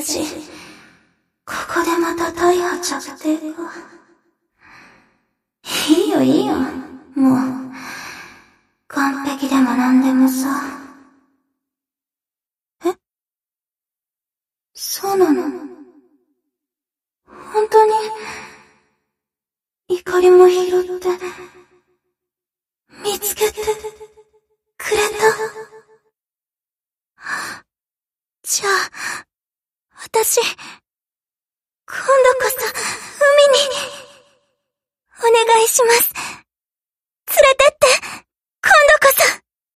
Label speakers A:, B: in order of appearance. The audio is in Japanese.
A: し、ここでまた大破着底か。いいよいいよ、もう。完璧でもなんでもさ。え？そうなの？本当に、怒りも拾って、見つけて、くれた？じゃあ、私、今度こそ、海に、お願いします。連れてって。